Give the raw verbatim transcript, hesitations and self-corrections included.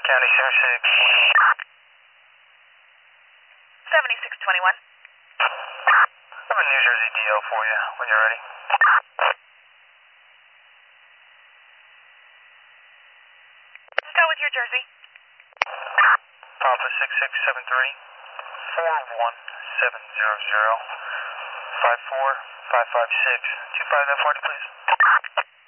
County zero six. seventy-six twenty-one. I have a New Jersey D L for you when you're ready. Go with your Jersey. Papa six six seven three four one seven zero zero five four five five six. Two five that party, please.